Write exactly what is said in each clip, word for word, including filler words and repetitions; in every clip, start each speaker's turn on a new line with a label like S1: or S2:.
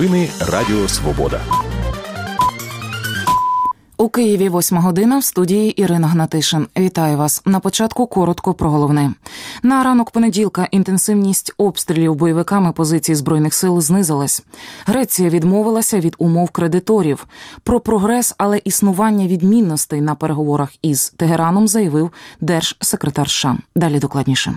S1: Новини Радіо Свобода.
S2: У Києві восьма година, в студії Ірина Гнатишин. Вітаю вас. На початку коротко про головне. На ранок понеділка інтенсивність обстрілів бойовиками позицій Збройних сил знизилась. Греція відмовилася від умов кредиторів. Про прогрес, але існування відмінностей на переговорах із Тегераном заявив держсекретар США. Далі докладніше.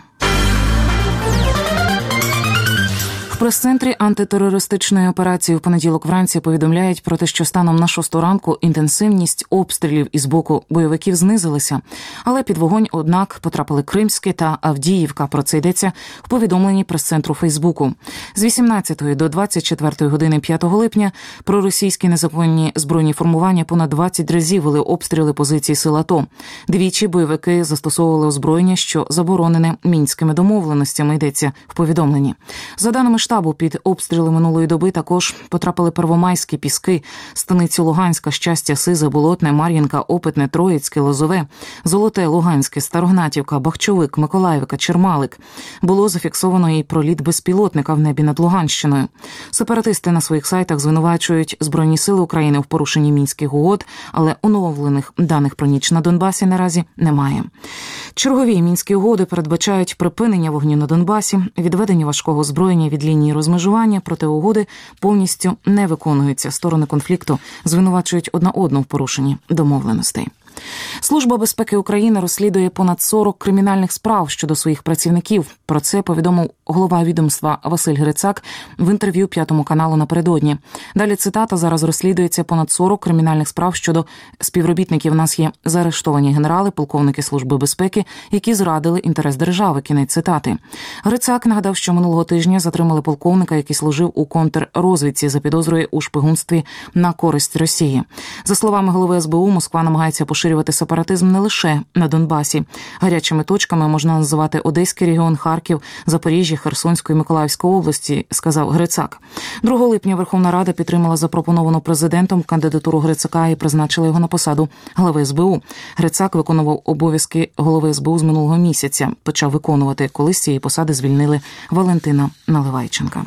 S2: В прес-центрі антитерористичної операції в понеділок вранці повідомляють про те, що станом на шосту ранку інтенсивність обстрілів із боку бойовиків знизилася, але під вогонь, однак, потрапили Кримське та Авдіївка. Про це йдеться в повідомленні прес-центру Фейсбуку. З вісімнадцятої до двадцять четвертої години п'ятого липня проросійські незаконні збройні формування понад двадцять разів вели обстріли позицій сил АТО. Двічі бойовики застосовували озброєння, що заборонене мінськими домовленостями, йдеться в повідомленні. За даними штабу, під обстріли минулої доби також потрапили Первомайські, Піски, Станицю Луганська, Щастя, Сизе, Болотне, Мар'їнка, Опитне, Троїцьке, Лозове, Золоте, Луганське, Старогнатівка, Бахчовик, Миколаївка, Чермалик. Було зафіксовано і проліт безпілотника в небі над Луганщиною. Сепаратисти на своїх сайтах звинувачують Збройні сили України в порушенні мінських угод, але оновлених даних про ніч на Донбасі наразі немає. Чергові мінські угоди передбачають припинення вогню на Донбасі, відведення важкого озброєння від лінії розмежування, проте угоди повністю не виконуються. Сторони конфлікту звинувачують одна одну в порушенні домовленостей. Служба безпеки України розслідує понад сорок кримінальних справ щодо своїх працівників. Про це повідомив голова відомства Василь Грицак в інтерв'ю П'ятому каналу напередодні. Далі цитата: «Зараз розслідується понад сорок кримінальних справ щодо співробітників. У нас є заарештовані генерали, полковники Служби безпеки, які зрадили інтерес держави». Кінець цитати. Грицак нагадав, що минулого тижня затримали полковника, який служив у контррозвідці за підозрою у шпигунстві на користь Росії. За словами голови ес бе у, Москва намагається поширювати сепаратизм не лише на Донбасі. Гарячими точками можна називати Одеський регіон, Харків, Запоріжжя, Херсонську і Миколаївську області, сказав Грицак. другого липня Верховна Рада підтримала запропоновану президентом кандидатуру Грицака і призначила його на посаду голови ес бе у. Грицак виконував обов'язки голови ес бе у з минулого місяця. Почав виконувати, коли з цієї посади звільнили Валентина Наливайченка.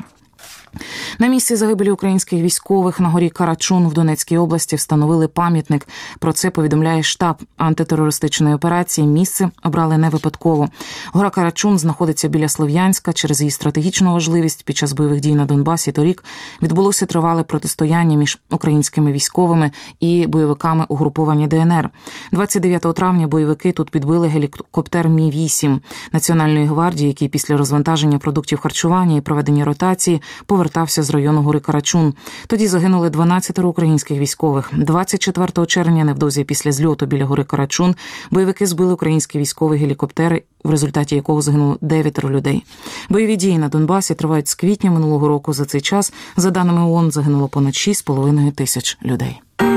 S2: На місці загибелі українських військових на горі Карачун в Донецькій області встановили пам'ятник. Про це повідомляє штаб антитерористичної операції. Місце обрали не випадково. Гора Карачун знаходиться біля Слов'янська. Через її стратегічну важливість під час бойових дій на Донбасі торік відбулося тривале протистояння між українськими військовими і бойовиками угруповання де ен ер. двадцять дев'ятого травня бойовики тут підбили гелікоптер Мі вісім Національної гвардії, який після розвантаження продуктів харчування і проведення ротації повертався з району гори Карачун. Тоді загинули дванадцять українських військових. двадцять четвертого червня, невдовзі після зльоту біля гори Карачун, бойовики збили українські військові гелікоптери, в результаті якого загинуло дев'ятеро людей. Бойові дії на Донбасі тривають з квітня минулого року. За цей час, за даними о о ен, загинуло понад шість з половиною тисяч людей.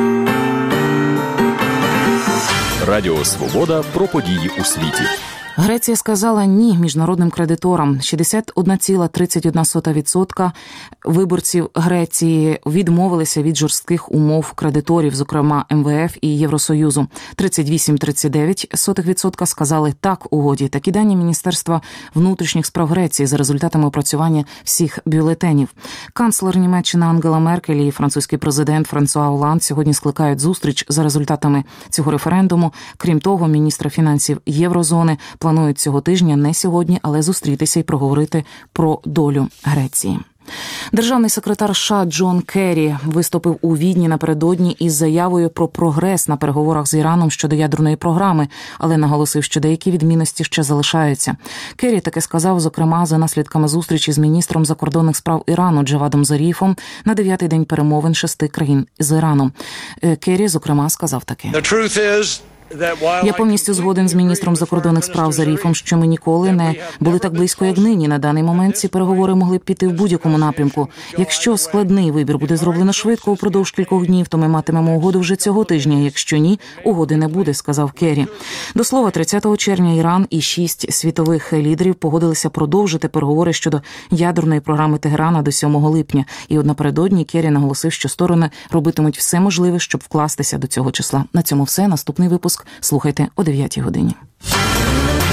S1: Радіо Свобода про події у світі.
S2: Греція сказала «ні» міжнародним кредиторам. шістдесят одна ціла тридцять одна сота відсотка виборців Греції відмовилися від жорстких умов кредиторів, зокрема ем ве еф і Євросоюзу. тридцять вісім цілих тридцять дев'ять сотих відсотка сказали «так» угоді. Такі дані Міністерства внутрішніх справ Греції за результатами опрацювання всіх бюлетенів. Канцлер Німеччини Ангела Меркель і французький президент Франсуа Оланд сьогодні скликають зустріч за результатами цього референдуму. Крім того, міністра фінансів Єврозони планують цього тижня, не сьогодні, але зустрітися і проговорити про долю Греції. Державний секретар США Джон Керрі виступив у Відні напередодні із заявою про прогрес на переговорах з Іраном щодо ядерної програми, але наголосив, що деякі відмінності ще залишаються. Керрі таке сказав, зокрема, за наслідками зустрічі з міністром закордонних справ Ірану Джавадом Заріфом на дев'ятий день перемовин шести країн з Іраном. Керрі, зокрема, сказав таке. Я повністю згоден з міністром закордонних справ Заріфом, що ми ніколи не були так близько, як нині. На даний момент ці переговори могли б піти в будь-якому напрямку. Якщо складний вибір буде зроблено швидко упродовж кількох днів, то ми матимемо угоду вже цього тижня. Якщо ні, угоди не буде, сказав Керрі. До слова, тридцятого червня Іран і шість світових лідерів погодилися продовжити переговори щодо ядерної програми Тегерана до сьомого липня. І от напередодні Керрі наголосив, що сторони робитимуть все можливе, щоб вкластися до цього числа. На цьому все. Наступний випуск слухайте о дев'ятій годині.